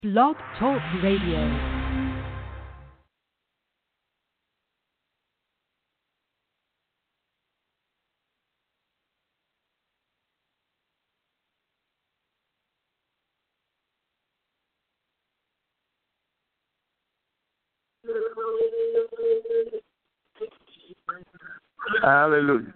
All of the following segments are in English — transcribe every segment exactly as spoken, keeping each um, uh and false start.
Blog Talk Radio. Hallelujah.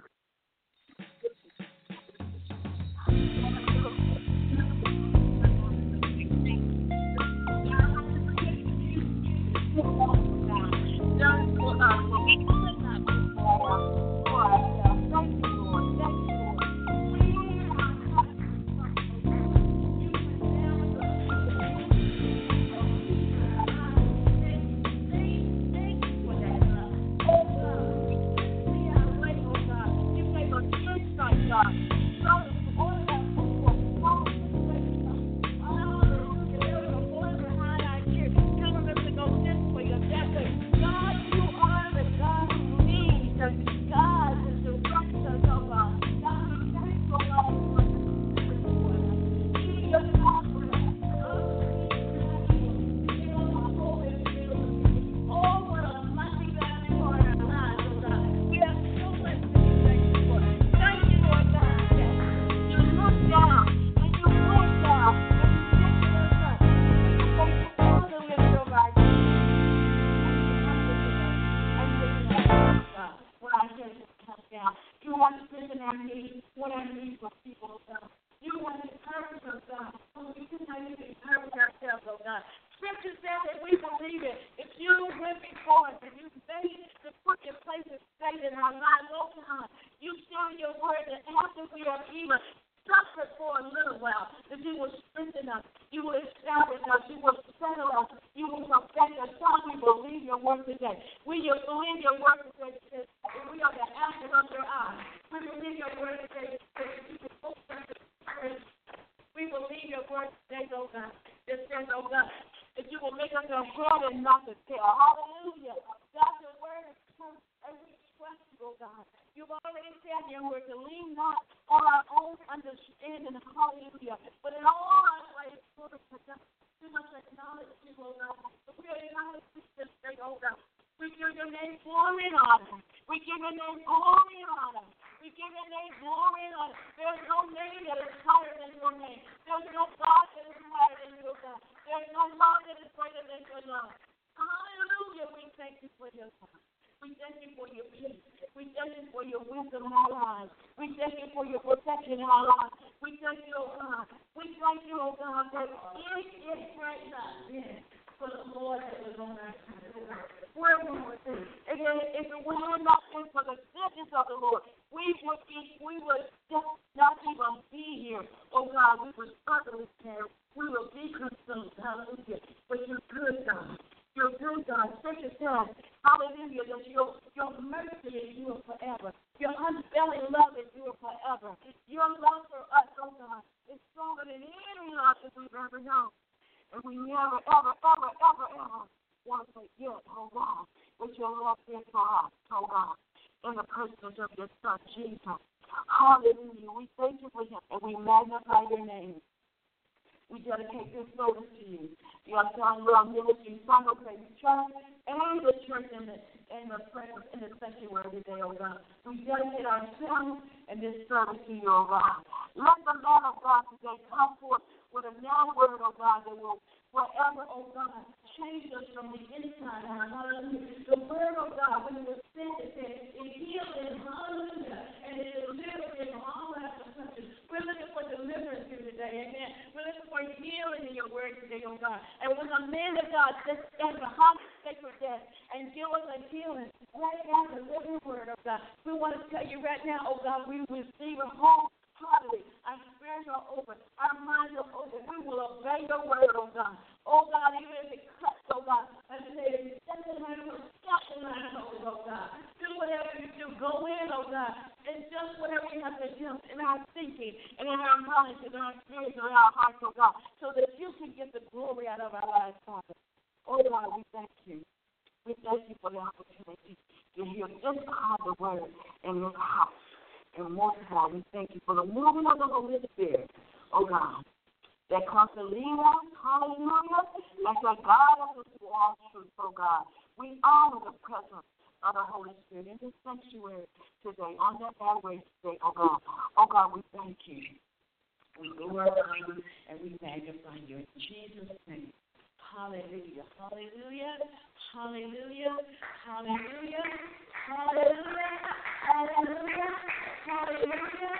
And most of all, we thank you for the moving of the Holy Spirit, oh God. that comes to lead us, hallelujah, and to guide us into all truth, oh God. We honor the presence of the Holy Spirit in this sanctuary today, on that highway today, oh God. Oh God, we thank you. We glorify you and we magnify you in Jesus' name. Hallelujah, hallelujah, hallelujah, hallelujah, hallelujah, hallelujah, hallelujah.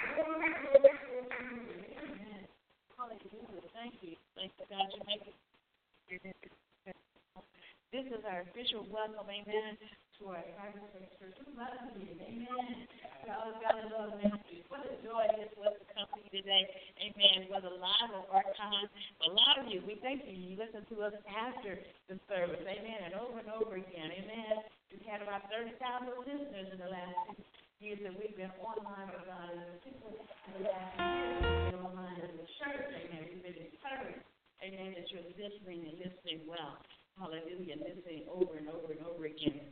Hallelujah, thank you. Thank you, God, you make it. This is our official welcome, amen, to our church. We love you, amen. God, God, love ministry. What a joy this was to come to you today, amen, whether live or archived. A lot of you, we thank you. You listen to us after the service, amen, and over and over again, amen. We've had about thirty thousand listeners in the last six years that we've been online with God, and particularly in the last year, we've been online as a church, amen. We've been encouraged, amen, that you're listening and listening well. Hallelujah, listening over and over and over again.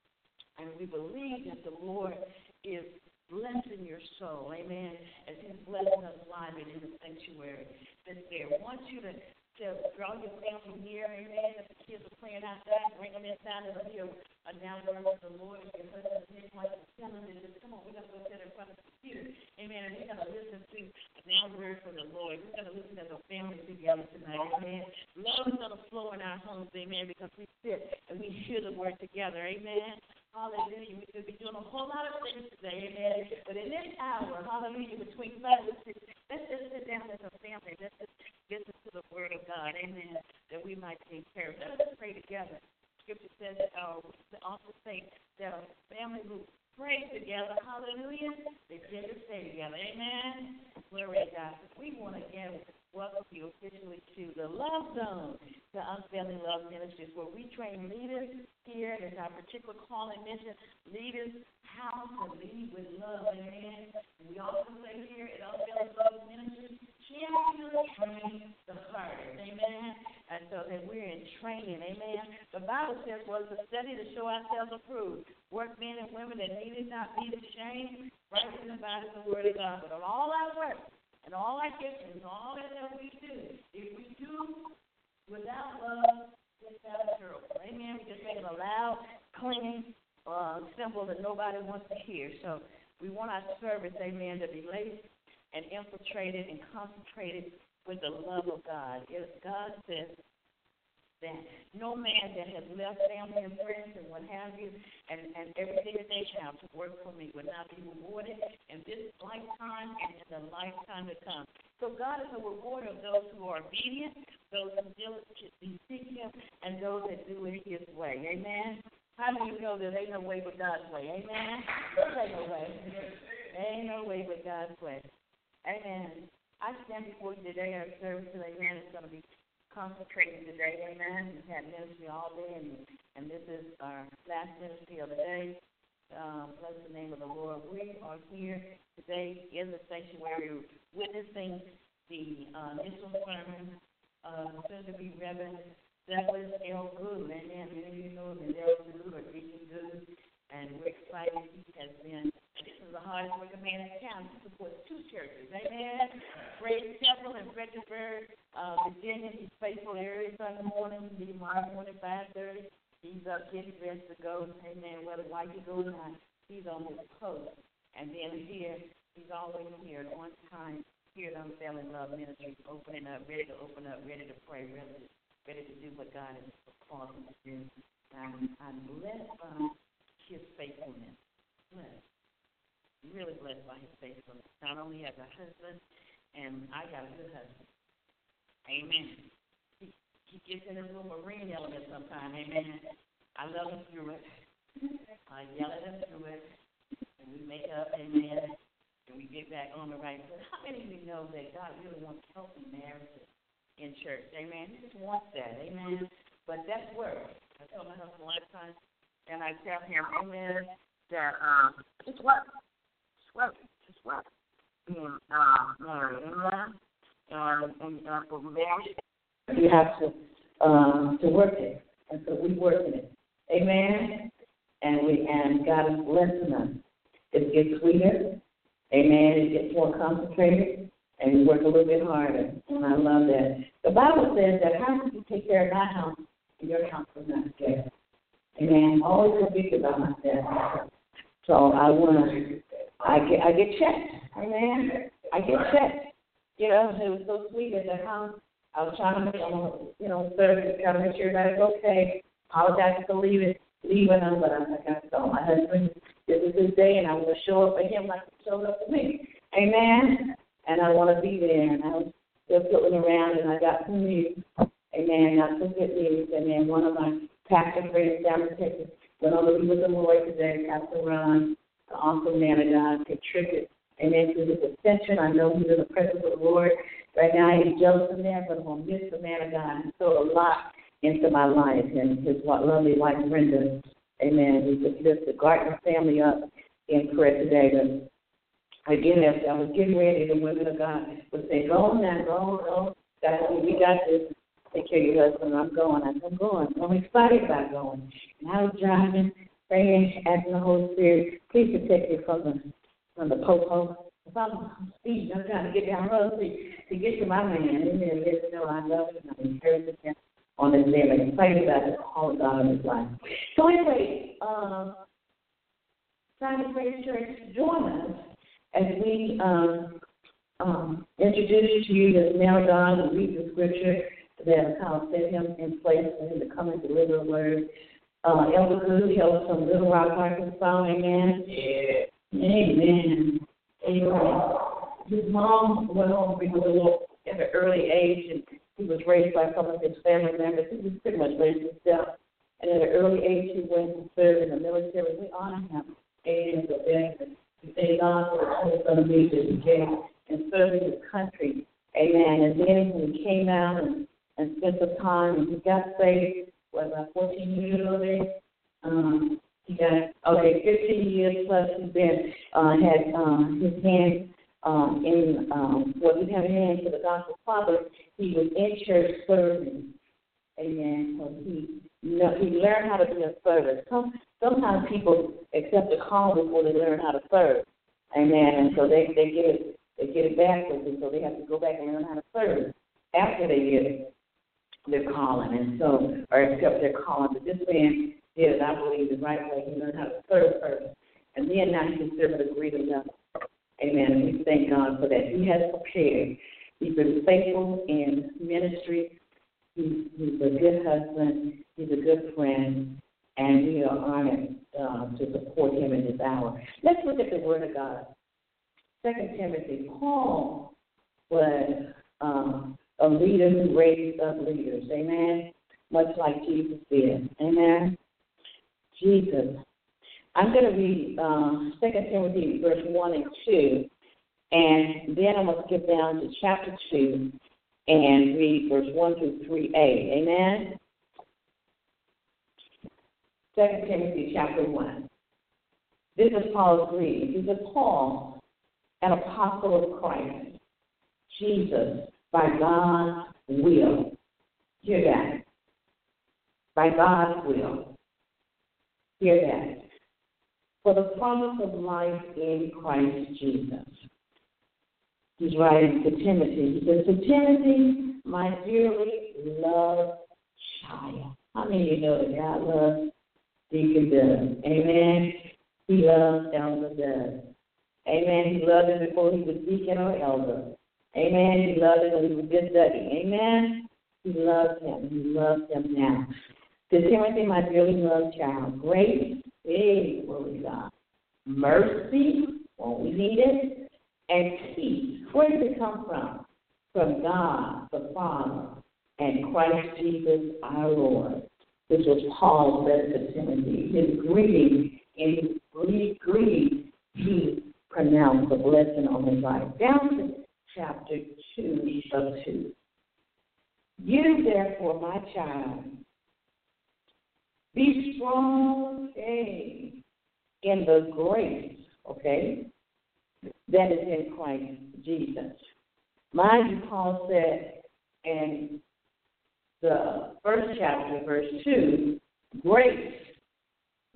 And we believe that the Lord is blessing your soul, amen, as he's blessing us live in the sanctuary this day. I want you to, to draw your family near, amen. If the kids are playing outside, bring them inside and hear a now word of the Lord. If your husband is like telling them, just come on, we're going to go sit in front of the computer, amen, and we're going to listen to a now word from the Lord. We're going to listen as a family together tonight, amen. Love is going to flow in our homes, amen, because we sit and we hear the word together, amen. Hallelujah. We could be doing a whole lot of things today, amen. But in this hour, hallelujah, between five and six, let's just sit down as a family. Let's just listen to the word of God, amen, that we might be encouraged. Let us pray together. Scripture says that uh, we also say that a family who prays together, hallelujah, they tend to stay together, amen. Glory to God. We want to again welcome you officially to the Love Zone, the Unfailing Love Ministries, where we train leaders here. It's our particular calling mission, leaders how to lead with love, amen. And we also say here at Unfailing Love Ministries, champions train the heart, amen. And so that we're in training, amen. The Bible says, well, it's a study to show ourselves approved. Work men and women that needed not be ashamed, rightly dividing the word of God. But on all our work, and all our gifts, all that, that we do, if we do without love, it's not terrible. Amen. We just make it a loud, clean uh, symbol that nobody wants to hear. So we want our service, amen, to be laced and infiltrated and concentrated with the love of God. If God says that no man that has left family and friends and what have you, and, and everything that they have to work for me will not be rewarded in this lifetime and in the lifetime to come. So God is a rewarder of those who are obedient, those who diligently seek him, and those that do it his way. Amen? How do you know that ain't no way but God's way? Amen? There ain't no way. There ain't no way but God's way. Amen. I stand before you today. Our service today, amen, is going to be concentrating today, amen. We've had ministry all day, and, and this is our last ministry of the day. Um, bless the name of the Lord. We are here today in the sanctuary witnessing the uh, initial sermon of uh, soon-to-be Reverend Douglas L. Good. Amen. Many of you know him as L. Good or Deacon Good, and we're excited. He has been, this is the hardest working man in town. He supports two churches. Amen. Praise Temple in Fredericksburg, uh, Virginia. He's faithful every Sunday morning. He's tomorrow morning, five thirty. He's up getting dressed to go. Amen. Whether white he goes on, he's on his post. And then here, he's always here on time. Here at Unfailing Love Ministries, opening up, ready to open up, ready to pray, ready, ready to do what God has called him to do. And I'm blessed by his faithfulness. Blessed. Really blessed by his faithfulness. Not only as a husband, and I got a good husband. Amen. He, he gets in his little marine element sometimes. Amen. I love him through it. I yell at him through it. And we make up. Amen. And we get back on the right foot. How many of you know that God really wants healthy marriages in church? Amen. He just wants that. Amen. But that's work. I told my husband last time, and I tell him, amen, that um, it's work. It's work. It's work. Being uh, married. Amen. And, and, and for marriage, you have to um, to work it. And so we work it. Amen. And we and God is blessing us. It gets sweeter. Amen. It gets more concentrated. and work a little bit harder. And I love that. The Bible says that how can you take care of my house and your house will not care? Amen. I always feel big about myself. So I want to, I get, I get checked. Amen. I get checked. You know, it was so sweet at the house. I was trying to make, you know, service, trying to make sure that it's okay. Apologize for leaving, leaving them, but I'm like, I told my husband, this is his day, and I want to show up for him like he showed up for me. Amen. And I want to be there. And I was still floating around, and I got some news. Amen. Got some good news. And then one of my pastor friends down in Texas went on to be with the Lord today, Pastor Ron, the awesome man of God, contributed. Amen. To his ascension. I know he's in the presence of the Lord. Right now, he's jealous of that, but I'm going to miss the man of God. He sold a lot into my life, and his lovely wife, Brenda. Amen. We just lift the Gardner family up in prayer today. But again, as I was getting ready, the women of God would say, go on now, go on, go on. God, we got this. Take care of your husband. I'm going. I'm going. I'm excited about going. And I was driving, praying, asking the Holy Spirit, please protect me from the from the popo. If I'm speeding, I'm trying to get down the road to get to my man. And then let him know I love him. I'm encouraging him on his day. I'm excited about the call of God in his life. So anyway, um, Simon Praise Church, join us as we um, um, introduce to you the man of God and read the scripture that God set him in place for him to come and deliver a word. Uh, Elder Good, hails from Little Rock, Arkansas. Amen. Yeah. Amen. Amen. His mom went on to be a little at an early age, and he was raised by some of his family members. He was pretty much raised himself. And at an early age, he went to serve in the military. We honor him. Amen. We thank God for the whole son of me that he came and served his country. Amen. And then when he came out and, and spent some time, and he got saved, what, about fourteen years old age? Um, he got, okay, fifteen years plus he's been, uh, had uh, his hands um, in, um, well, he had a hand to the gospel father. He was in church serving. Amen. So he, you know, he learned how to be a servant. Some, sometimes people accept a call before they learn how to serve. Amen. And so they, they get it, they get it backwards, and so they have to go back and learn how to serve after they get their calling, and so, or accept their calling. But this man did, I believe, the right way. He learned how to serve first, and then now he can serve at a greater level. Amen. And we thank God for that. He has prepared. He's been faithful in ministry. He's, he's a good husband. He's a good friend, and we are honored uh, to support him in this hour. Let's look at the Word of God. Second Timothy. Paul was um, a leader who raised up leaders. Amen. Much like Jesus did. Amen. Jesus. I'm going to read uh, Second Timothy verse one and two, and then I'm going to skip down to chapter two and read verse one through three a. Amen. Second Timothy chapter one. This is Paul's greeting. He said, Paul, an apostle of Christ, Jesus, by God's will. Hear that. By God's will. Hear that. For the promise of life in Christ Jesus. He's writing to Timothy. He says, to Timothy, my dearly loved child. How many of you know that God loves Deacon Doug? Amen. He loves Elder Doug. Amen. He loved him before he was deacon or elder. Amen. He loved him when he was just Dougie. Amen. He loves him. He loves him now. To Timothy, my dearly loved child, grace, hey, glory to God, mercy, won't we need it, and peace. Where does it come from? From God, the Father, and Christ Jesus, our Lord. This was Paul's letter to Timothy. His greeting, in his greeting, he pronounced a blessing on his life. Down to chapter two of two. You, therefore, my child, be strong, okay, in the grace, okay, that is in Christ Jesus. Mind you, Paul said in the first chapter, verse two, grace,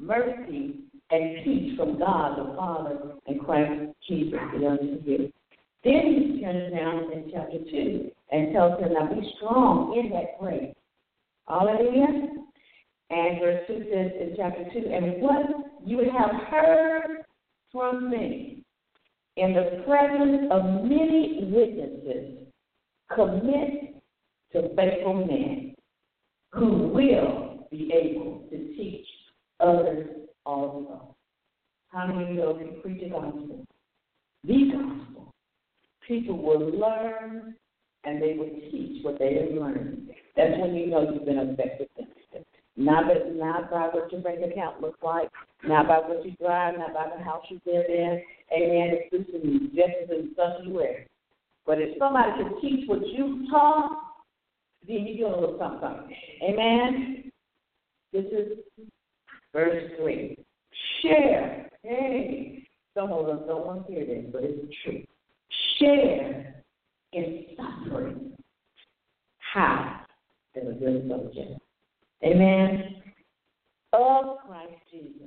mercy, and peace from God the Father and Christ Jesus belongs to you. Then he turns down in chapter two and tells him, now be strong in that grace. Hallelujah. And verse two says in chapter two, and what you have heard from me in the presence of many witnesses, commit to faithful men who will be able to teach others also. How many know if you preach the gospel? The gospel. People will learn and they will teach what they have learned. That's when you know you've been effective. Not by, not by what your bank account looks like, not by what you drive, not by the house you live in. Amen. It's just in dresses and stuff you wear. But if somebody can teach what you taught, then you do a little something. Amen. This is verse three. Share. Hey. Some of us don't want to hear this, but it's true. Share in suffering. How? As a good soldier. Amen. Of Christ Jesus.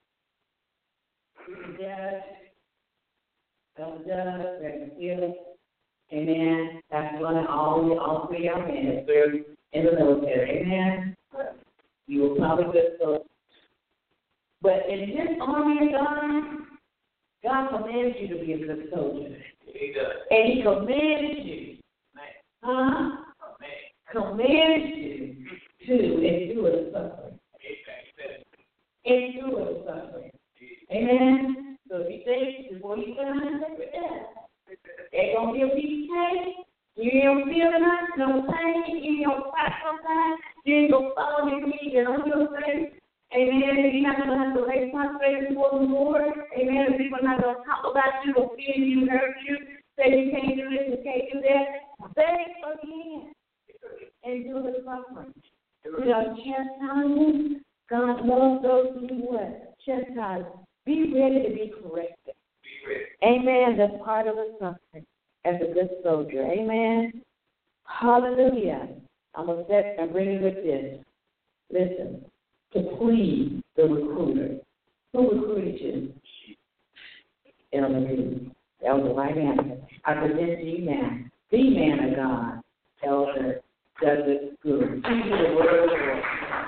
Yes. God does. There's a feeling. Amen. That's one of all, all three of our men that serve in the military. Amen. You will probably good soldier. But in this army of God, God commanded you to be a good soldier. He does. And He commanded you. Huh? Commanded you to endure the suffering. Endure the suffering. Amen. So if you say before you come in with death, there's going to be a piece of cake. You ain't going to feel nothing, no pain. You ain't going to fight sometimes. You ain't going to follow me. You're going to say, amen. You're not going to have to lay prostrate before the Lord. Amen. People are not going to talk about you or fear you, hurt you, say you can't do this, you can't do that. Beg again. Endure the suffering. You know, chastising. God loves those who do what? Chastise. Be ready to be corrected. Be ready. Amen. That's part of the suffering as a good soldier. Amen. Hallelujah. I'm going to set and bring it with this. Listen. To please the recruiter. Who recruited you? Elder Reed. That was the right answer. I present to you now. The man of God, Elder Douglas Good. Thank you, the word of the Lord.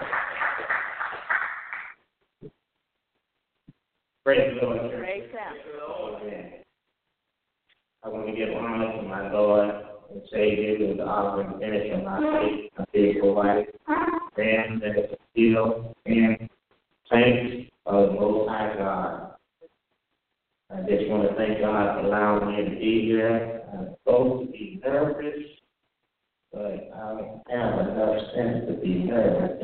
Praise the Lord. Praise God. I want to give honor to my Lord and Savior, who is the author and finisher of my faith, my spiritual life, and that is still and thanks of the Most High God. I just want to thank God for allowing me to be here. I'm supposed to be nervous, but I don't have enough sense to be nervous.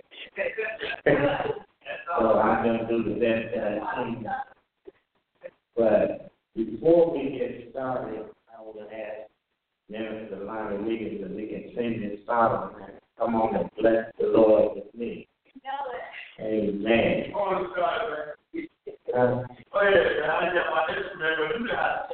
So I'm going to do the best that I can. But before we get started, I want to ask Minister Lonnie Wiggins if we can sing this song and come on and bless the Lord with me. Amen. Oh, God, man. Uh, oh, yeah, I just remember that.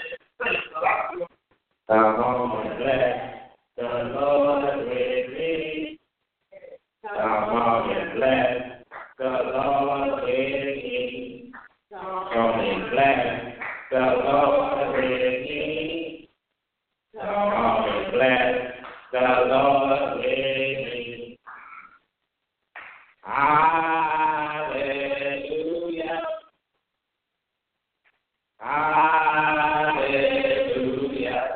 Come on and bless the Lord with me. Come on and bless the Lord with me. Come and bless the Lord with me. Come on and bless the Lord with me. Hallelujah. Hallelujah.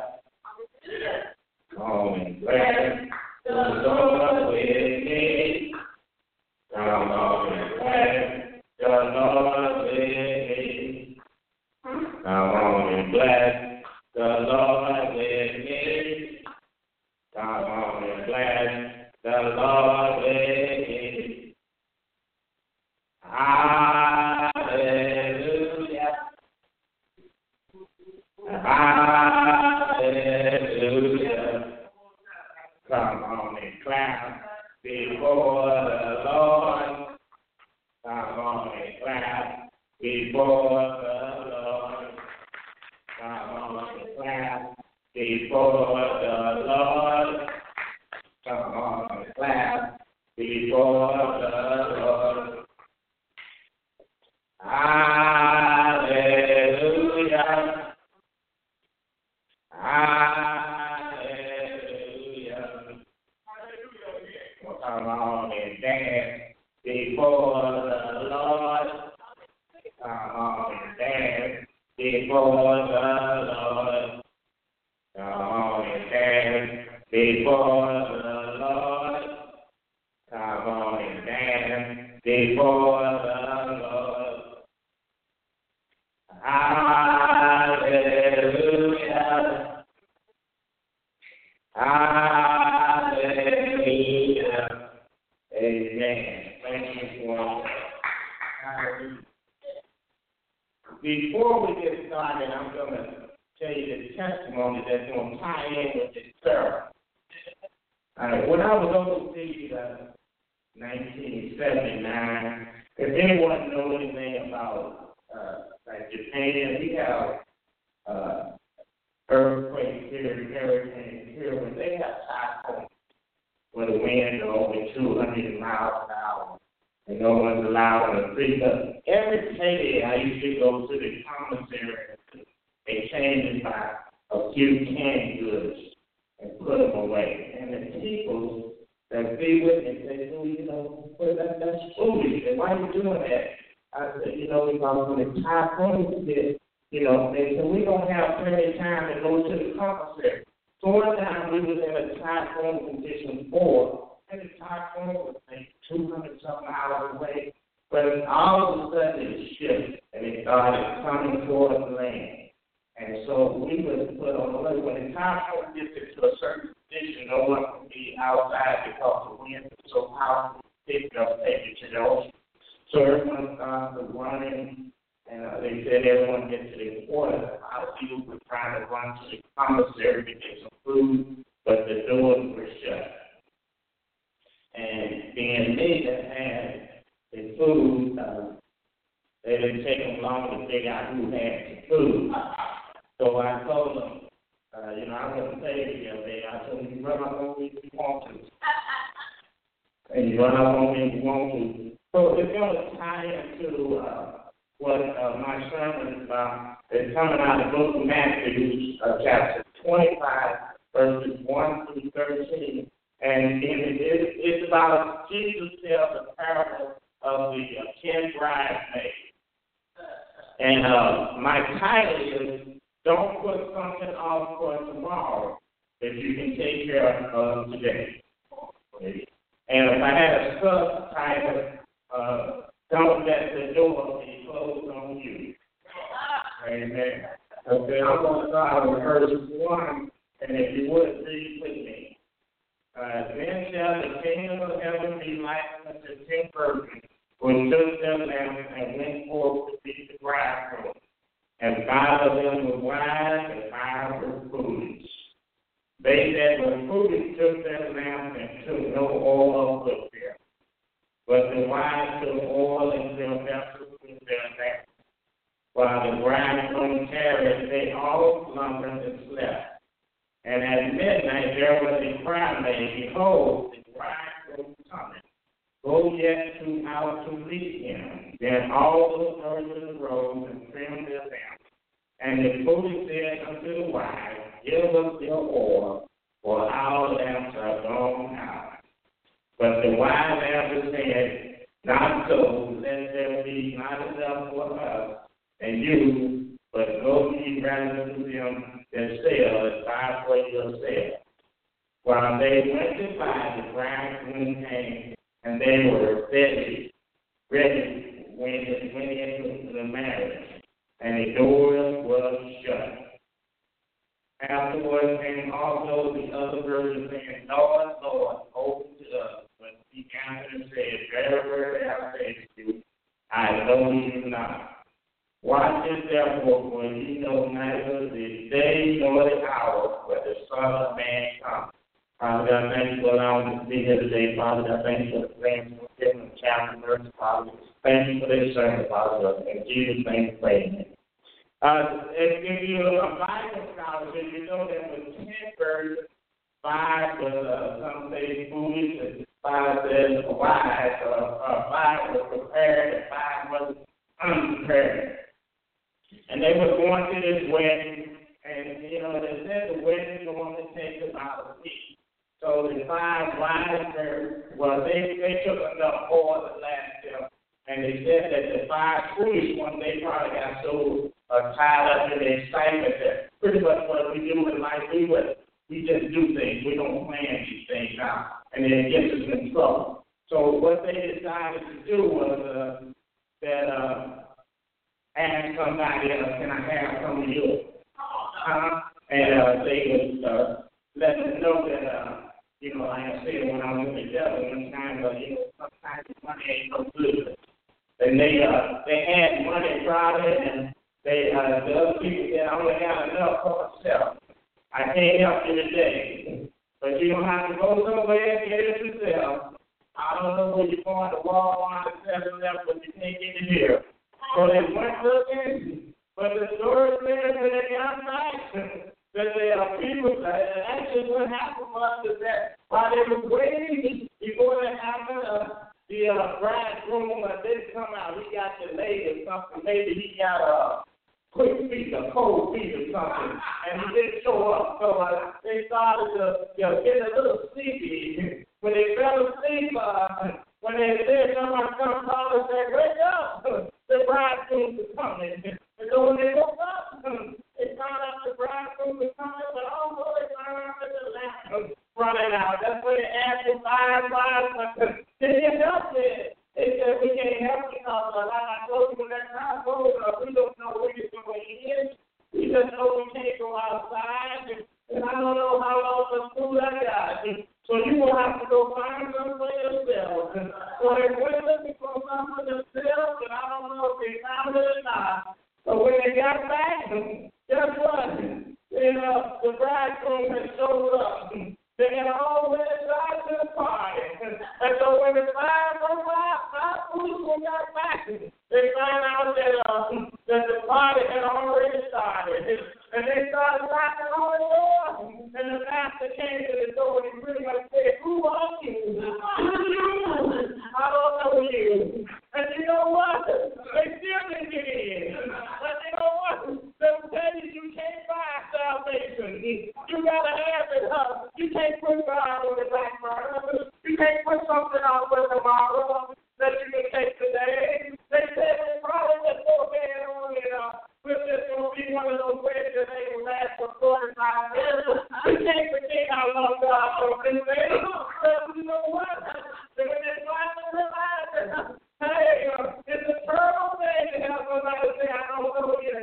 Come and bless the Lord with me. Come on and bless the Lord with me. Come on and bless the Lord with me. Come on and bless the Lord with me. Hallelujah. Hallelujah. Come on and clap before the Lord. Come on and clap before the Lord. Come on and clap before the Lord. Come on and clap before the Lord. Hallelujah. mom and dad before the Lord. Come on and dance before the Lord. Come on and dance before the Lord. Come on and dance before the Lord. Hallelujah. Hallelujah. Amen. Thank you for hallelujah. Before we get started, I'm going to tell you the testimony that's going to tie in with this sermon. Uh, when I was overseas in uh, nineteen seventy-nine, if anyone knows anything about uh, like Japan, we have uh, earthquakes here, hurricanes here, but they have typhoons where the winds are over two hundred miles an hour. And no one's allowed on the street. But every day I used to go to the commissary and exchange by a few canned goods and put them away. And the people that be with me say, oh, you know, well, that, that's foolish. And why are you doing that? I said, you know, because when the typhoon hit, you know, they said, we don't have plenty of time to go to the commissary. So one time we was in a typhoon condition four. And the typhoon was like two hundred something miles away, but all of a sudden it shifted and it started coming towards the land. And so we was put on the way. When the typhoon gets into a certain position, no one can be outside because the wind is so powerful, it up, take it to the ocean. So everyone started running, and uh, they said everyone gets to the water. Our people were trying to run to the commissary to get some food, but the doors were shut. And being me that had the food, uh, they didn't take them long to figure out who had the food. So I told them, uh, you know, I wouldn't say it the other day. I told them, you run up on me if you want to. And you run up on me if you want to. So it's going to tie into uh, what uh, my sermon is about. It's coming out of the book of Matthew, uh, chapter twenty-five, verses one through thirteen. And, and it, it, it's about Jesus tells the parable of the uh, ten bridesmaids. And uh, my title is, don't put something off for tomorrow that you can take care of today. And if I had a subtitle, uh, don't let the door be closed on you. Amen. Okay, I'm going to start with verse one, and if you would, please with me. Uh, then shall the kingdom of heaven be likened unto ten virgins, which took their lamps and went forth to meet the bridegroom. And five of them were wise, and five were foolish. They that were foolish took their lamps and took no oil with them. But the wise took oil and filled vessels with their lamps. While the bridegroom tarried, they all slumbered and slept. And at midnight there was a cry made, behold, the bridegroom cometh. Go yet two hours to meet him. Then all the virgins rose and trimmed their lamps. And the foolish said unto the wise, give us your oil, for our lamps are gone out. But the wise answered said, not so, let there be not enough for us and you, but go ye rather to them that sell and buy for yourself. While they went to buy, the bridegroom came, and they were ready, ready when it went into the marriage, and the doors were shut. Afterwards came also the other virgins, saying, Lord, Lord, open to us. But he answered and said, very, very, I say to you, I know you not. Watch this therefore, for you know neither the day nor the hour where the Son of Man comes. Father God, thank you for allowing us to be here today. Father God, thank you for the plans for giving the chapter verse, Father. Thank you for this sermon, Father God. In Jesus' name, pray. Uh, if, if you're a Bible scholar, then you know that with ten verses, five was uh, some say foolish, and five says wise, or uh, five was prepared, and five was unprepared. And they were going to this wedding, and, you know, they said the wedding normally takes about a week. So the five wise virgins, well, they, they took enough oil to last them. And they said that the five foolish ones, they probably got so uh, tied up in the excitement that pretty much what we do in life, we would, we just do things. We don't plan these things out. And then it gets us in trouble. So what they decided to do was uh, that uh, ask somebody else, can I have some of yours? Uh, and uh, they would uh, let them know that, uh, you know, like I said, when I was with the devil, one time, uh, you know, sometimes money ain't no good. And they uh, they had money Friday, and they uh, the other people said, I only got enough for myself. I can't help you today. But you don't have to go somewhere and get it yourself. I don't know where you're going to Walmart and seven eleven, but you can't get it here. So they went looking, but the story says that they got back. That there are people that actually what happened was is that while they were waiting before they happened, uh, the uh, bridegroom uh, didn't come out. He got delayed or something. Maybe he got a quick feet, a cold feet or something, and he didn't show up. So uh, they started to you know, get a little sleepy. When they fell asleep, uh, when they said someone come call and said, wake up, the bridegroom is coming. And so when they woke up, they found out the bridegroom was coming, but also they found out that the lamp was running out. That's when they asked him five times, can you help me? They said, we can't help you because uh, like I told you when that time goes, uh, we don't know where you're going in. We just know we can't go outside. And, and I don't know how long the school I got. So you will have to go find some for yourself. So they went looking for something for themselves, and I don't know if they found it or not. So when they got back, guess what? You know, the bridegroom had showed up. They had all went inside to the party. And so when the five five people got back, they found out that uh, that the party had already started. And they started knocking on the door. And the master came to the door and he pretty much said, who are you? I don't know you. And you know what? They still didn't get in. But you know what? They'll tell you you can't buy salvation. You gotta have it, huh? You can't put God on the back burner. You can't put something out for tomorrow that you can take today. They said they probably just go ahead on it. Uh, we're just going to be one of those ways that they will last for forty-five years. We can't forget how long God for this day. But you know what? When they finally realize that, hey, uh, it's a terrible thing to have somebody say, I don't know you.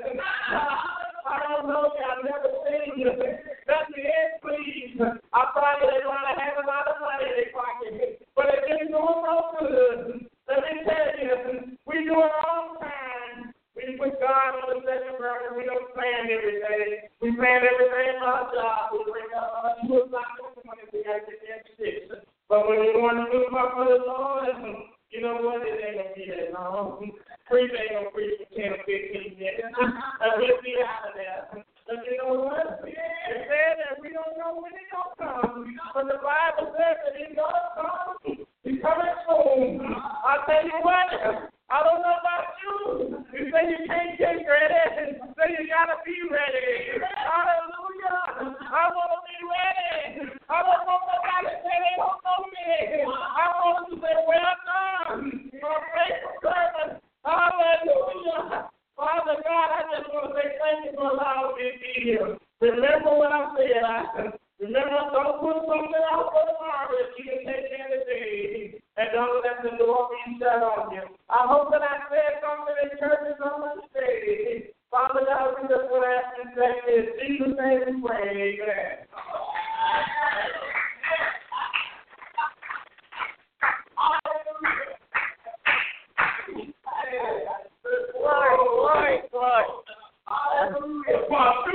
I don't know you. I've never seen you. Let me in, please. I probably they want to have a lot of money in their pocket. But it didn't go so good. Let me tell you, we do it all the time. We put God on the second burner. We don't plan every day. We plan every day in our job. We bring up our school money. We got to get that shit. But when we want to move up for the Lord, you know what? It ain't going to be that long. Preach ain't going to preach for ten or fifteen minutes. And we'll be out of there. But you know what? It said that we don't know when it's going to come. But the Bible says that it's going to come. He's coming soon. I'll tell you what. I don't know about you. You say you can't get ready. So you got to be ready. Hallelujah. I want to be ready. I don't want nobody to say they don't know me. I want to say, well done. You're a faithful servant. Hallelujah. Father God, I just want to say thank you for allowing me to be here. Remember what I said. I, remember, don't put something out for tomorrow if you can take care of the day. And don't let the door be shut on you. I hope that I said something in churches on the stage. Father God, we just want to ask you to say this. In Jesus' name we pray. Amen. Right, right, right. Hallelujah.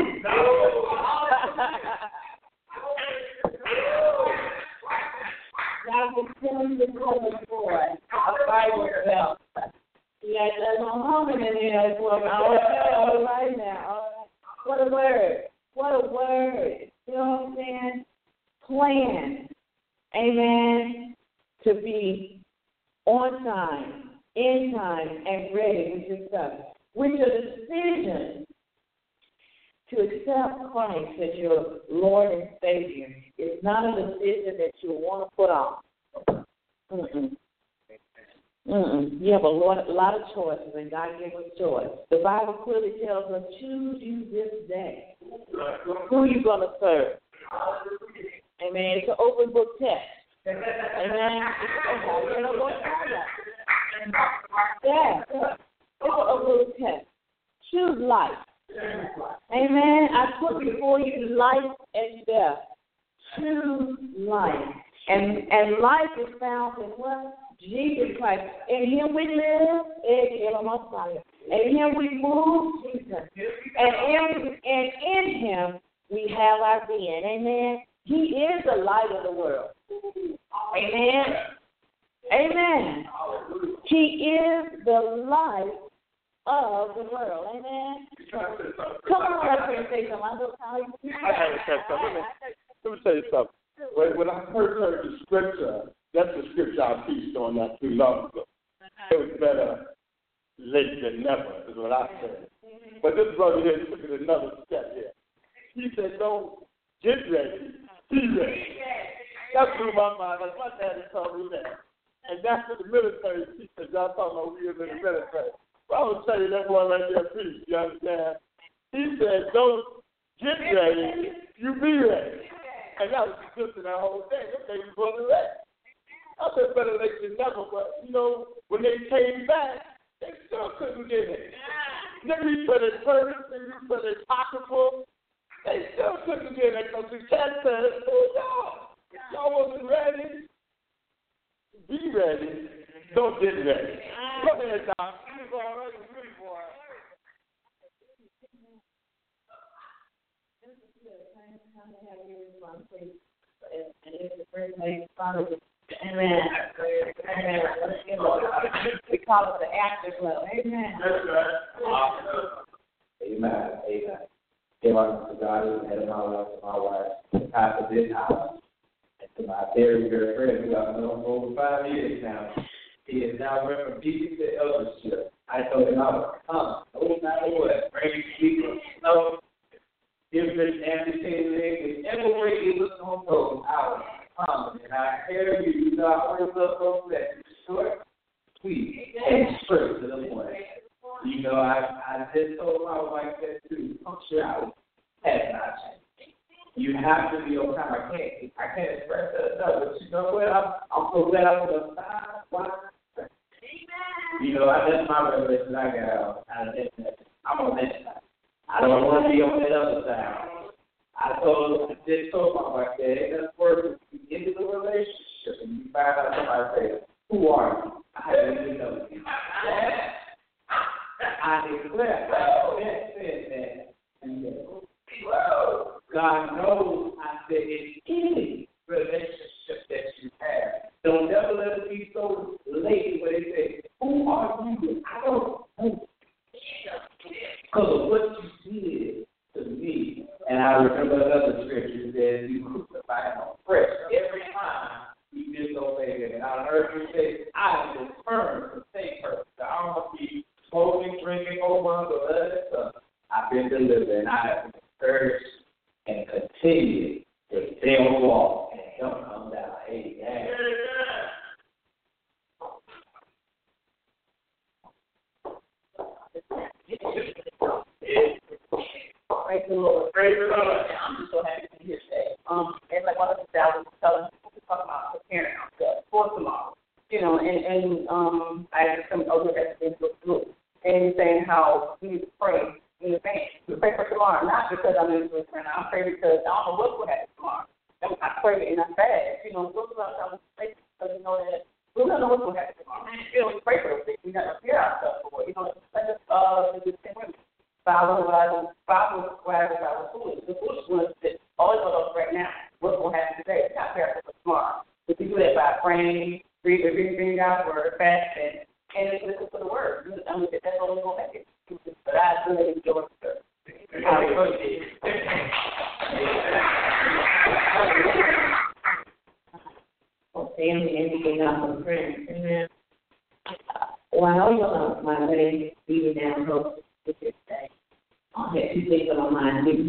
God was killing the little boy. A Bible belt. Yeah, there's no harmony in here as well. All right now. All right. What a word. What a word. You know what I'm saying? Plan. Amen. To be on time, in time, and ready with your stuff. With your decision To accept Christ as your Lord and Savior is not a decision that you want to put off. Mm-mm. Mm-mm. You have a lot, a lot of choices, and God gave us choice. The Bible clearly tells us, choose you this day. Who are you going to serve? Amen. It's an open book test. Amen. Yeah. It's an open book test. Choose life. Amen. I put before you life and death. Choose life. And and life is found in what? Jesus Christ. In him we live, and in him we move, Jesus. And in, and in him we have our being. Amen. He is the light of the world. Amen. Amen. He is the light of the world. Amen. Come on, let's say something. I don't tell you. I have to tell you something. Let me tell you something. When, when I first heard the scripture, that's the scripture I preached on not too long ago. It was better late than never, is what I said. But this brother here took it another step here. He said, don't get ready, be ready. That blew my mind. Like, my daddy told me that. And that's what the military teaches. Y'all talking about we was in the military. Well, I would tell you that boy right there preached, you understand? He said, don't get ready, you be ready. And that was just in that whole thing. That made me go to that. I said better late than never, but, you know, when they came back, they still couldn't get it. They reached for their purse, they reached for their pocketbook. They still couldn't get it because the cat said, oh, y'all, y'all wasn't ready. Be ready. Don't get ready. Go ahead, Doc. Amen. Amen. We call it the afterglow. Amen. Amen. Amen. Give honor to God who is the head of my life, to my wife, to the pastor of this house, and to my very good friend who I've known for over five years now. He is now Reverend P. to eldership. I told him I would come, no matter what, bring people, snow, different amputated legs, whichever way you look on those, I would come. And I tell you, you know, I always love those that short, sweet, and straight to the point. You know, I I just told my wife that too. Punctuality has not changed. You have to be on time. I can't I can't express that enough. But you know what? I'm, I'm so glad I was a five, one. You know, I that's my revelation I got out of that. I'm on that side. I don't want to be on that other side. I told I just told my wife that it doesn't work if you get into a relationship and you find out somebody says, who are you? I don't even know you. I declare that said that. And then, whoa, God knows I said in any relationship that you have, don't ever let it be so late when they say, who are you? I don't know. Because of what you did to me. And I remember another scripture that you crucified on fresh every time you disobey him. And I heard you say, I am determined to take her. So I don't want to be smoking, drinking, over, or other stuff. I've been delivered, and I have been encouraged and continue to stay on the wall and don't come down. Amen. Praise the Lord. Praise the Lord. I'm just so happy to be here today. Um, and like one of the I was telling people to talk about preparing ourselves for tomorrow. You know, and, and um, I had some over at the group and saying how we need to pray in advance. We pray for tomorrow, not because I'm in this right now. I pray because I don't know what will happen tomorrow. And I pray and I fast. You know, those are our faith because you know that we don't know what will happen tomorrow. You know, we pray for those things. We got to prepare ourselves for it. You know, like just uh, the same women. Follow what I was, follow what I was foolish. The foolish ones that always know us right now. What will happen today? It's not fair for tomorrow. If you do that by praying, read the reading God's word, fasting, and listen for the word. I mean, that's all we're going to make it. But I really enjoy it. Family, everything else I'm praying. Amen. While you're my lady, leading down the road with this day, I had two things on my mind.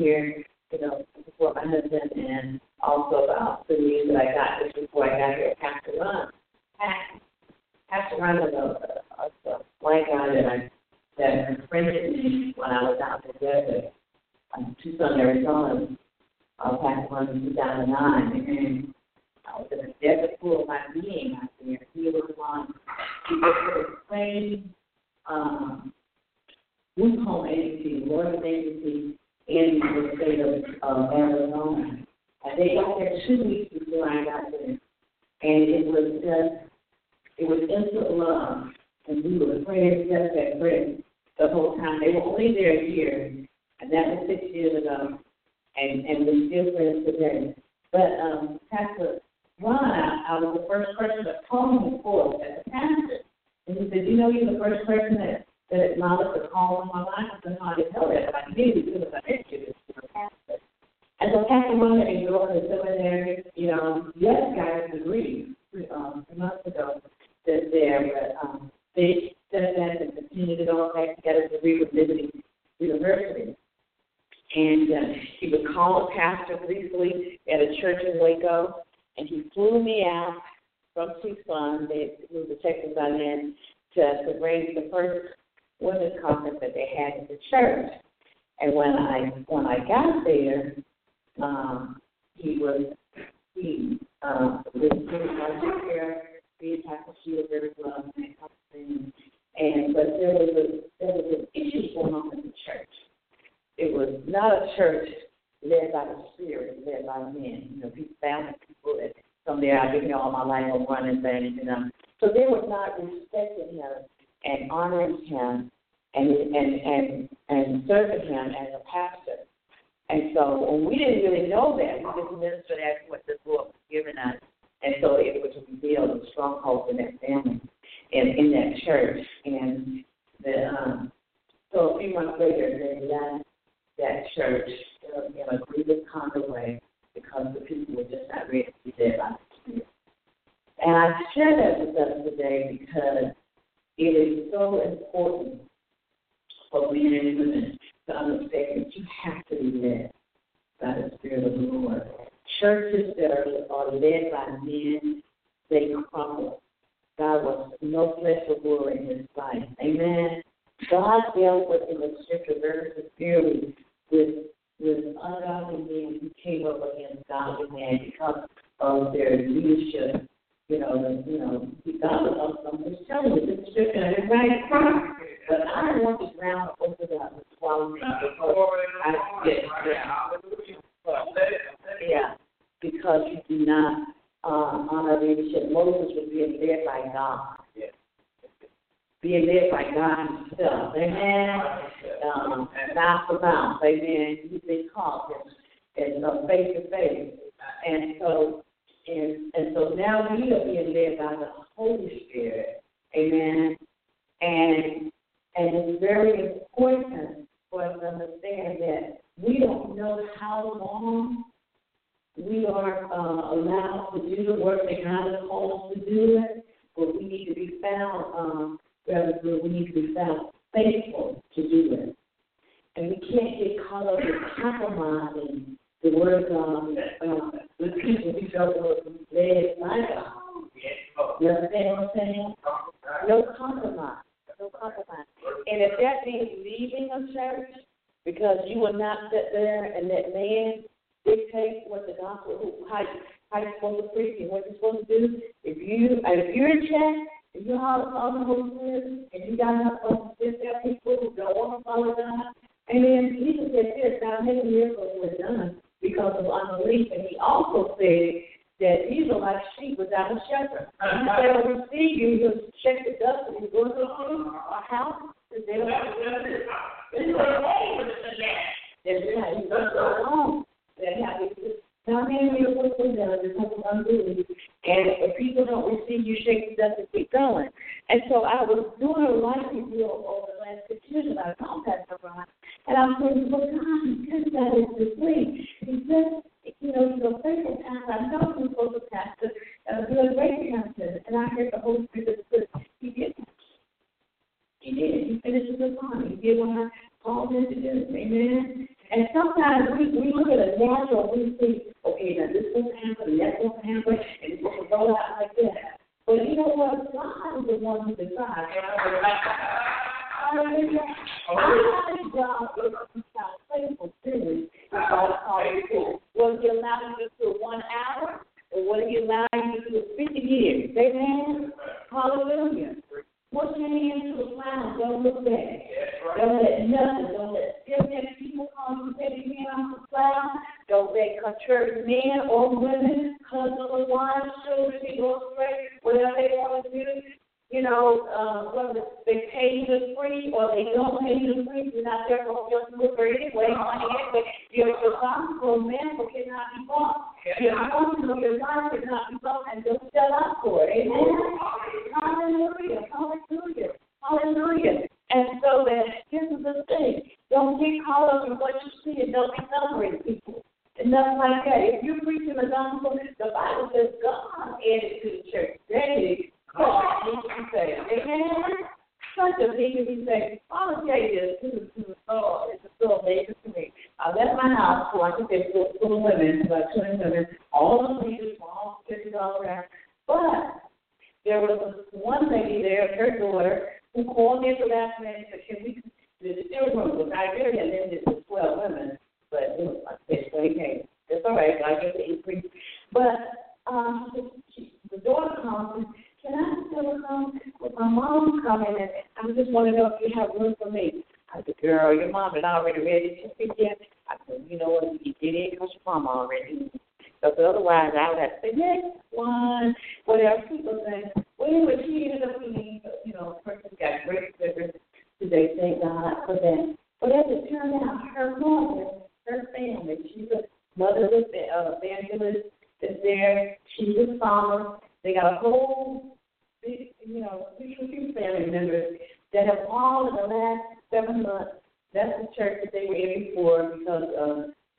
kind of a, a, a black guy that I that befriended me when I was out in the desert, um, Tucson, Arizona, uh, back in two thousand nine, and I was in a desert full of my being out there. He was on, he was the same um, group home agency, Lord's agency in the state of uh, Arizona. And they got there two weeks before I got there. And it was just, it was instant love. And we were praying just that prayer the whole time. They were only there a year, and that was six years ago. And, and we're still friends today. But um, Pastor Ron, I, I was the first person to call him forth as a pastor. And he said, you know, you're the first person that, that acknowledged the call in my life. I don't know how to tell that, but I did because I did you as a pastor. And so Pastor Ron and Jordan are still in there, you know, yes, guys agreed um, three months ago that there, but um, they said that and continued it all back together to revisiting university. And uh, he would call a pastor briefly at a church in Waco, and he flew me out from Tucson, they moved to Texas by then, to, to bring the first women's conference that they had at the church. And when I when I got there, um, he was he uh, was doing my care, being tackle shield very well, and that kind of thing. And but there was a there was an issue going on in the church. It was not a church led by the Spirit, led by men. You know, people, family people that some there I've been here all my life on running things, you know. So they were not respecting him and honoring him and and and and serving him as a pastor. And so and we didn't really know that. We just ministered as what the Lord was giving us. And so it was revealed the stronghold in that family and in that church. And the um, so a few months later they left that church uh, in a grievous kind of way because the people were just not ready to be there by the Spirit. And I share that with us today because it is so important for men and women to understand that you have to be led by the Spirit of the Lord. Churches that are, are led by men, they crumble. God wants no flesh or glory in his life. Amen. God dealt with in the scripture very severely with with ungodly men who came up against godly men because of their leadership. You know, you know, God was I'm just telling you this scripture and it's right. But I don't want the ground to open up and swallow me because I yeah, yeah, because you do not uh, honor leadership. Moses was being led by God. Being led by God himself. Amen. Um, mouth to mouth. Amen. He's been called and uh, face to face. And so and and so now we are being led by the Holy Spirit. Amen. And and it's very important for us to understand that we don't know how long we are uh, allowed to do the work that God has called us to do it, but we need to be found um, Rather, we need to be found faithful to do it. And we can't get caught up in compromising the word of God uh, with people who don't know led by God. You understand what I'm saying? No compromise. No compromise. And if that means leaving a church because you will not sit there and let man dictate what the gospel, how, how you're supposed to preach and what you're supposed to do, if, you, if you're in check, if you have all the Holy Spirit and you got enough of there people who don't want to follow God, and then Jesus said this, now many miracles were done because of unbelief, and he also said that these are like sheep without a shepherd. He said, when you see you, you'll check the dust and you go to a house, and they don't have to do There's not even so long that have Now, many miracles were done because of unbelief. And if people don't receive you, shake the dust and keep going. And so I was doing a life review over the last six years, and I found Pastor Ron. And I was saying, well, God, because that is the way. He said, you know, he's a faithful pastor. I know he's supposed to pastor. Uh, he's a great pastor. And I heard the Holy Spirit say, he did. He did. He finished his assignment. He did what I called him to do. Amen. And sometimes we, we look at a natural, we see, okay, now this will happen, and that's going to happen, and it's going to go out like that. But you know what? God is the one who decides. Hallelujah. I thank God for the faithful spirit that God called you to. Was He allowing you to do one hour, or was He allowing you to do fifty years? Amen. Hallelujah. Put your hands to the ground. Don't look back. Don't let nothing. Don't let different people come and take your hand off the ground. Don't let contrary men or women, husbands or wives, children, go astray, whatever they want to do. You know, uh, whether they pay you free or they don't pay you free, you're not there for your deliver anyway. Money anyway. Your gospel mantle cannot be bought. Your gospel, your life cannot be bought, and don't sell out for it. Amen. Hallelujah. Hallelujah. Hallelujah. And so that this is the thing. Don't get caught up in what you see and don't be celebrating people. And nothing like that. If you're preaching the gospel, the Bible says God added to the church. That is God. Amen. Such a thing to be saying, I'll tell you this, this is the soul, it's a soul amazing to me. I left my house for, I think there's full, full of women, about twenty women, all of them leaders, all fifty all around. But there was one lady there, her daughter, who called me at the last minute and said, can we, the still room was Nigerian, and then there was twelve women, but it was like this, so he came. It's all right, I guess it increased. But um, she, the daughter comes, can I still come with my mom coming? And I just want to know if you have room for me. I said, girl, your mom is already ready. She said, yeah. I said, you know what? You get in because your mom already. Because otherwise, I would have to say, next one, whatever people say. Well, anyway, she ended up being, you know, a person got great service today. Thank God for that. But as it turned out, her mother, her family, she's a motherless uh, evangelist is there. She's a farmer. They got a whole big, you know, few family members that have all in the last seven months. That's the church that they were in before because of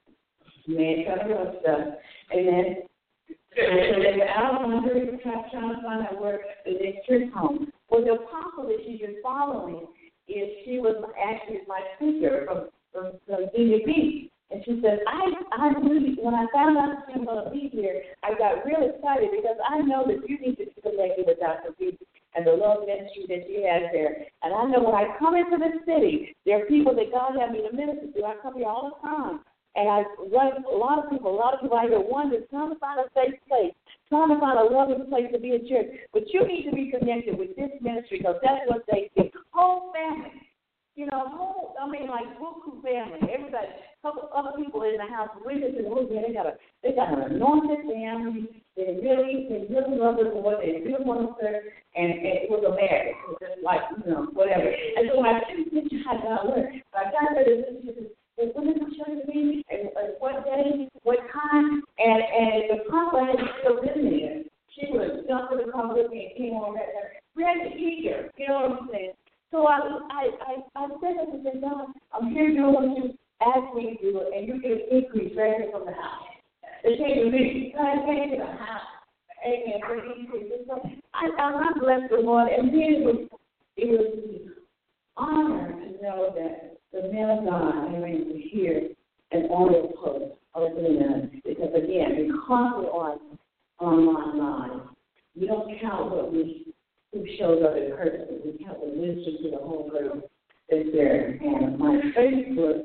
man trying to run stuff. Amen. And so they were out on the street trying to find out where the next church home. Well, the apostle that she's been following is she was actually my speaker from from, from D D B. And she said, I, I really, when I found out she was going to be here, I got real excited because I know that you need to be connected with Doctor B and the love ministry that she has there. And I know when I come into the city, there are people that God had me to minister to. I come here all the time. And I run a lot of people, a lot of people out here wondering, trying to find a safe place, trying to find a loving place to be in church. But you need to be connected with this ministry because that's what they do. Whole family. You know, whole, I mean, like, Buku family, everybody, a couple other people in the house, we just said, oh, yeah, they got, a, they got an anointed family. They really, they really love the Lord. They really want to serve. And, and it was a marriage. It was just like, you know, whatever. And so when I didn't teach you how to work, I got her to listen to this. When did the church meeting? And uh, what day? What time? And and the papa had still in there. She would jump in the car with me and came on that. We had to eat her. You know what I'm saying? So I I I, I said to her, God, I'm here doing what you asked me to do, and you get an increase right here from the house. They came to me. I came to the house. Amen. For increase. So I I blessed the Lord, and then it was it was an honor to know that the men of God, amen, to hear an audio post of the because again, because we're on online live, we don't count what we who shows up in person. We count the ministry to the whole group that's there. And my Facebook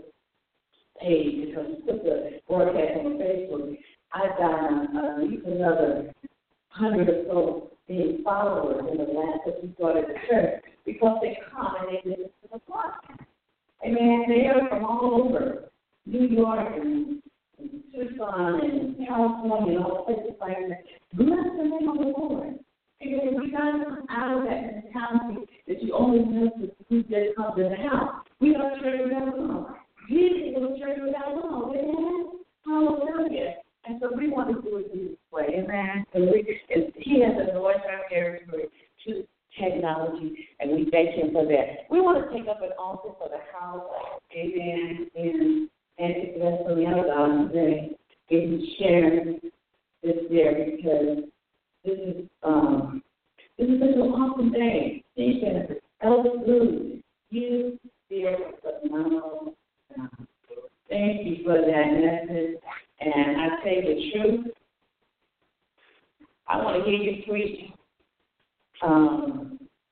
page, because I put the broadcast on Facebook, I've got uh, another hundred or so being followers in the last that we started the church because they come and they listen to the podcast. Amen. They are from all over New York and, and Tucson and California and all places like that. Bless the name of the Lord. Because we got to come out of that mentality that you only know the food that comes in the house. We don't church without love. Jesus was church without love. Amen. Hallelujah. And so we want to do it this way. Amen. And, we, and he has anointed our territory to technology, and we thank him for that. We want to take up an altar for the house, amen, and and to bless the young God today, and sharing this there because this is um this is such an awesome day. Thank you, Elder Blue. You dear phenomenal. Thank you for that message, and I say the truth. I want to hear you preach. Um,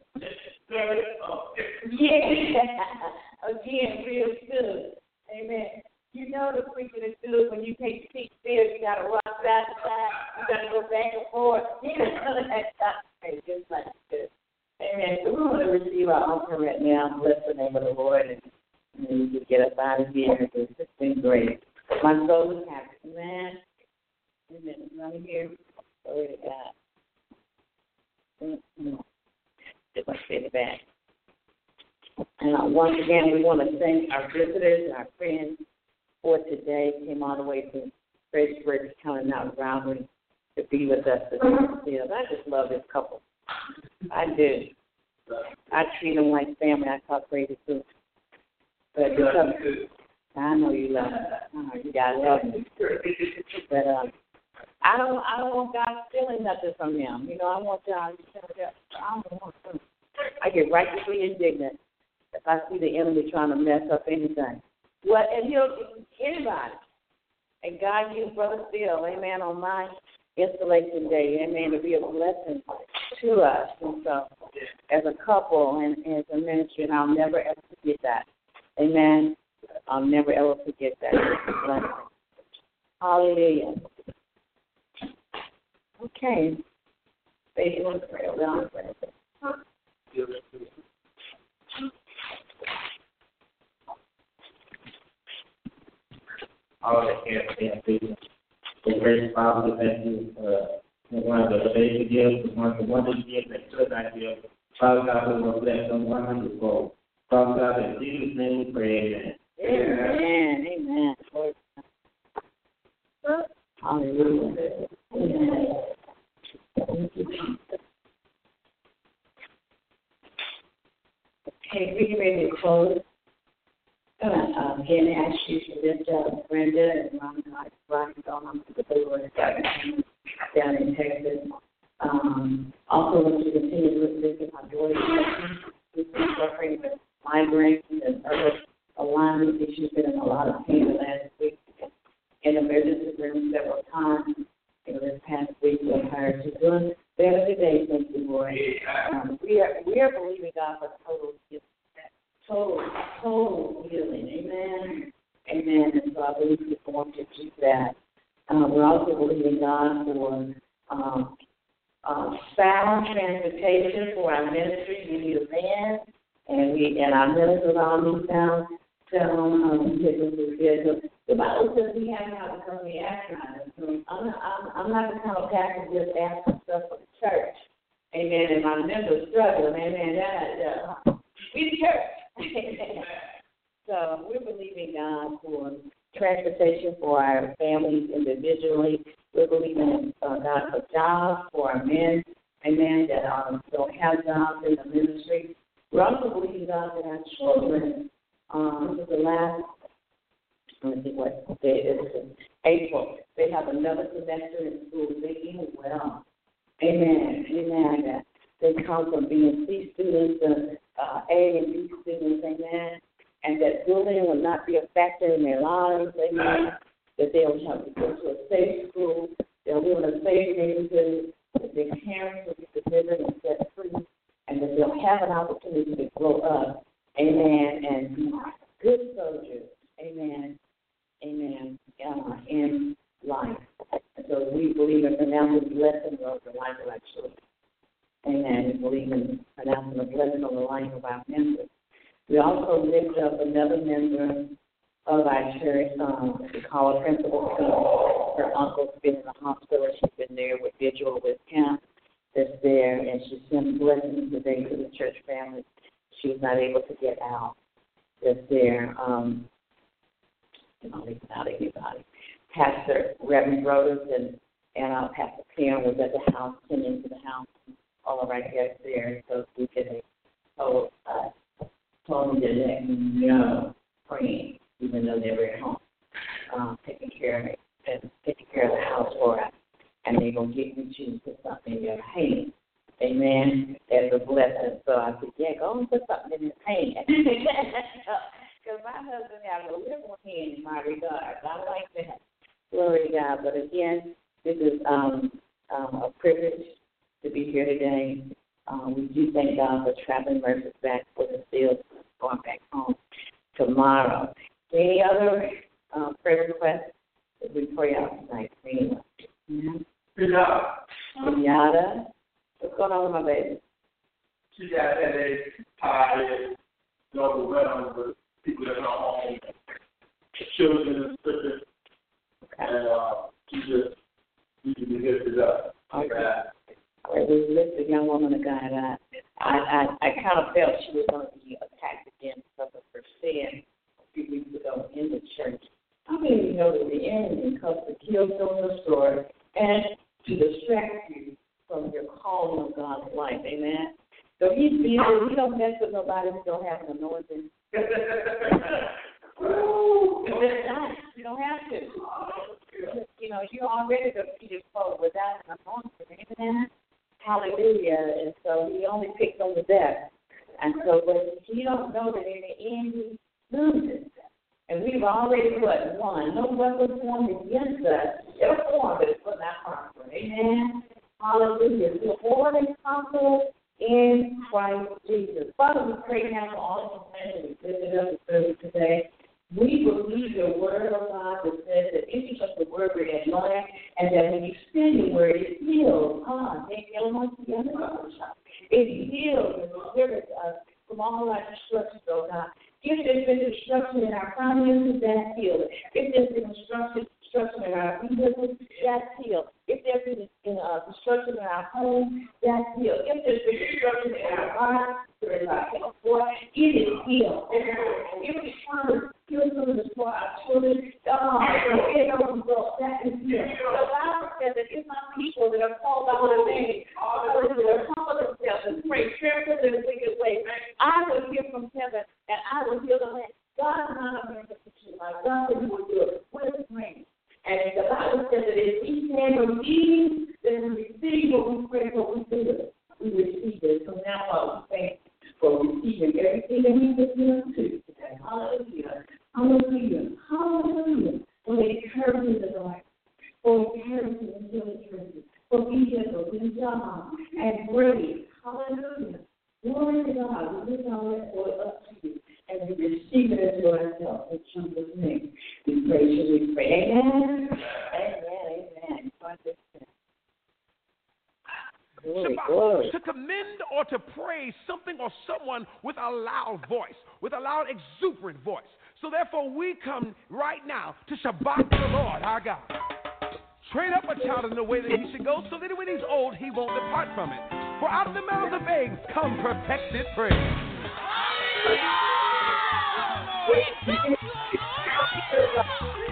again, again, real good. Amen. You know the preaching is good when you take the stairs, you got to run side to side, you got to go back and forth. You know, that kind of just like this. Amen. So we want to receive our offering right now. Bless the name of the Lord, and, and you can get us out of here. It's been great. My soul is happy. Amen. Amen. Right here. Glory to God. Mm-hmm. Get my feet back. And uh, once again, we want to thank our visitors, our friends for today. Came all the way from Fredericksburg, County, Mountain Robbery to be with us today. I just love this couple. I do. I treat them like family. I talk crazy too. But because, I know you love them. Oh, you gotta love them. But um, I don't. I don't want God stealing nothing from them. You know, I want y'all. I don't want them. I get righteously indignant if I see the enemy trying to mess up anything. What? And he'll anybody. And God used Brother Steele, amen, on my installation day, amen, to be a blessing to us. And so, as a couple and as a ministry, and I'll never ever forget that. Amen. I'll never ever forget that. Hallelujah. Okay. Baby, you want to pray? Well, I'm praying. All that care, thank you. The great Father, thank you for the one of the baby gifts, the one of the wonder gifts, that could not give. Father God, we will bless them one hundredfold. Father God, in Jesus' name we pray, amen. Amen. Amen. Amen. Hallelujah. Amen. Thank you, Jesus. Okay, we get ready to close. Uh, um, again, I ask you to lift up Brenda and Ron and Ron on to the Lord down in Texas. Um, also, want to continue to visit my daughter who's been suffering with migraines and other alignment issues. She's been in a lot of pain the last week in emergency room several times. You know, this past week with her. She's doing better today, thank you, Lord. Um, we are we are believing God for total healing. Total, total healing. Amen. Amen. And so I believe He's going to do that. Um, we're also believing God for um, um, sound transportation for our ministry. We need a van, and we and our ministers all need sound. Sound um, vehicles. The Bible says we have to have a company astronaut. I'm, I'm, I'm not the kind of pastor just asking stuff for the church. Amen. And my members struggling. Amen. That, uh, we the church. So we're believing God for transportation for our families individually. We're believing uh, God for jobs for our men, amen, that um, don't have jobs in the ministry. We're also believing God that our children, um, this is the last, let me see what day it is, in April, they have another semester in school. They do well. Amen. Amen. That they come from being C students to uh, A and B students, amen. And that bullying will not be a factor in their lives, amen. That they'll have to go to a safe school, they'll live in a safe neighborhood, that their parents will be delivered and set free, and that they'll have an opportunity to grow up, amen, and be good soldiers, amen, amen, uh, in life. And so we believe in pronouncing blessings over the life of our children. Amen. We believe in pronouncing a blessing over the life of our members. We also lift up another member of our church. Um, we call her Principal P. Her uncle's been in the hospital. She's been there with vigil with him. That's there, and she sent blessings today to the church family. She was not able to get out. That's there. Um, I'll leave out anybody. Pastor Reverend Rhodes and and uh, Pastor Karen was at the house, singing to the house. All of our guests there, so we could told uh, told them to let me know, praying, even though they were at home, um, taking care of it, and taking care of the house for us. And they're going to get me to put something in your hand. Amen. As a blessing. So I said, yeah, go and put something in his hand. Because my husband has a liberal hand in my regard. I like that. Glory to God. But again, this is um, um, a privilege to be here today. Um, we do thank God for traveling mercies back for the field tomorrow. Any other uh, prayer requests that we pray out tonight? Anyone? Pinata. Pinata. What's going on with my baby? She got headaches, tired, overwhelmed with people that are home, children and sickness, and uh, she just needs to be lifted up. Okay. Well, we lift the young woman of God. I, I, I, I kind of felt she was going to be attacked again because of her sin a few weeks ago in the church. How many of you know that the enemy comes to kill, kill, and destroy, and to distract you from your calling of God's life? Amen. So he's busy. He don't mess with nobody who don't have an anointing. Ooh, you don't have to. You know, you're already defeated foe without an anointing. Amen. Hallelujah. And so he only picks on the best. And so, but he don't know that in the end he loses. And we've already what won. No weapon formed against us. Your form is for that prosper. Amen. Hallelujah. We're more than conquerors in Christ Jesus. Father, we pray now for all the family who visited us the service today. We believe your word, oh God, that says that if you touch the word, we're at life, and that when you send your word, it heals. Ah, it heals and delivers us from all our destructions, oh God. If there's been destruction in our finances, that's healed. If there's been destruction, destruction in our business, that's healed. If there's been in, uh, destruction in our home, that's healed. If there's been destruction in our lives, in our health, boy, it is healed. If it's trying to kill some of the for our children, oh, it overflows. That is healed. The Bible says that it's not people that are called by my name, that are called themselves and pray, careful in the wicked way. I will hear from heaven, and I will heal the land. God is not a man to put you like God, and He will do it with grace. And the Bible says that if we stand believing, then we receive what we pray for, we do it. We receive it. So now I thank you for receiving everything that we will do today. Hallelujah. Hallelujah. Hallelujah. For the encouragement of the life. For encouragement and healing truth. For vehicles and jobs and grace. Hallelujah. Glory to God. We lift all that oil up to you. And we receive it as ourselves in Jesus' name. We praise you, we pray. Amen. Amen. Amen. Glory, glory. To commend or to praise something or someone with a loud voice, with a loud, exuberant voice. So therefore, we come right now to Shabbat the Lord, our God. Train up a child in the way that he should go, so that when he's old, he won't depart from it. For out of the mouths of babes come perfected praise. Hallelujah!